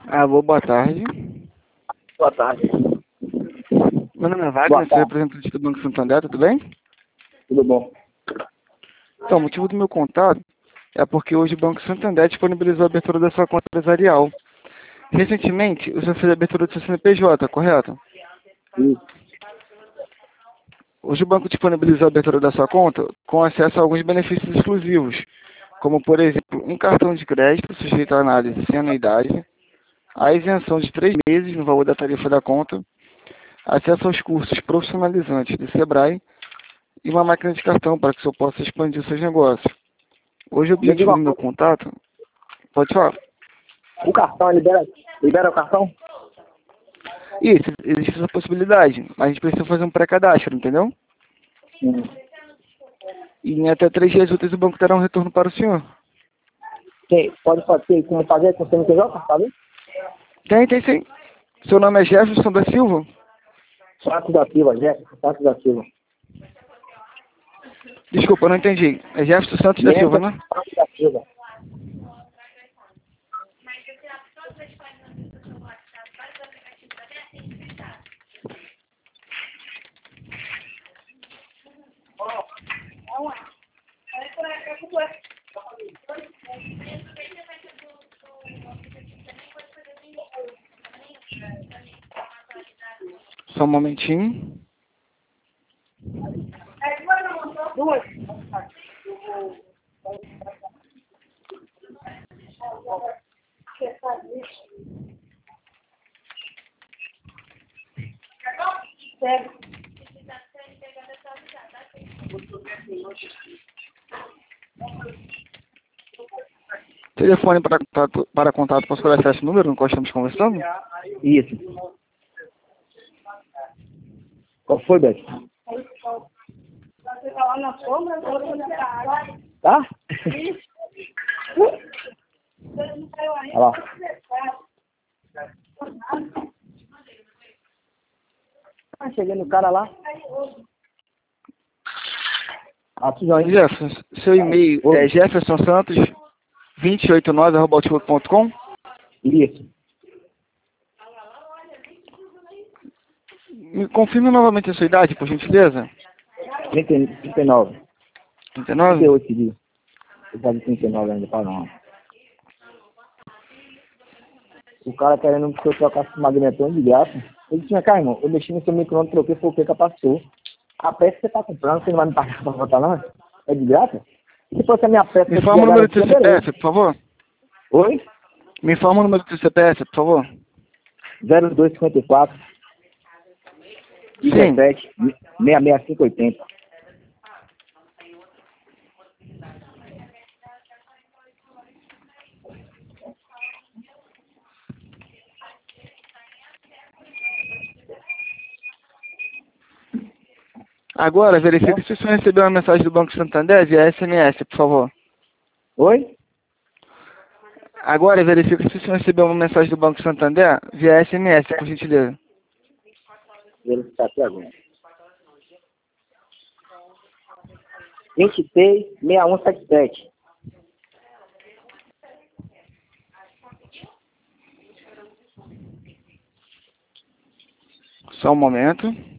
Alô, boa tarde. Boa tarde. Meu nome é Wagner, sou representante do Banco Santander, tudo bem? Tudo bom? Então, o motivo do meu contato é porque hoje o Banco Santander disponibilizou a abertura da sua conta empresarial. Recentemente, você fez a abertura do seu CNPJ, correto? Isso. Hoje o banco disponibilizou a abertura da sua conta com acesso a alguns benefícios exclusivos, como, por exemplo, um cartão de crédito sujeito à análise sem anuidade, a isenção de 3 meses no valor da tarifa da conta, acesso aos cursos profissionalizantes do Sebrae e uma máquina de cartão para que o senhor possa expandir os seus negócios. Hoje o Me diga objetivo uma do meu coisa, contato, pode falar. o cartão libera o cartão? Isso, existe essa possibilidade, mas a gente precisa fazer um pré-cadastro, entendeu? Hum. E em até 3 dias úteis o banco terá um retorno para o senhor. Pode fazer como fazer com o CNPJ, sabe? Tem sim. Seu nome é Jefferson da Silva? Santos da Silva, Jefferson Santos da Silva. Desculpa, eu não entendi. É Jefferson Santos da Silva, Jefferson né? Santos da Silva. Só um momentinho. Telefone para contato, posso colocar esse número no qual estamos conversando? Isso. Qual foi, Beto? Tá? Olha lá. Cheguei no cara lá. Joinha. Jefferson, seu e-mail é jeffersonsantos289@outlook.com? Isso. Me confirme novamente a sua idade, por gentileza. 39. 39? 38 dias. Eu tava 39 ainda, para não. O cara querendo que eu trocasse o magnetron de graça. Eu disse, cá, irmão, eu mexi no seu micro-ondas, troquei, foi o que passou. A peça que você tá comprando, você não vai me pagar pra botar não? É de graça? Se fosse a minha peça... Me informa o número do seu CPF, por favor. Oi? Me informa o número do seu CPF, por favor. 0254 17 66580. Agora, verifique se o senhor recebeu uma mensagem do Banco Santander via SMS, por favor. Oi? Agora, verifique se o senhor recebeu uma mensagem do Banco Santander via SMS, por gentileza. Verificar aqui agora. 23 6177. Só um momento.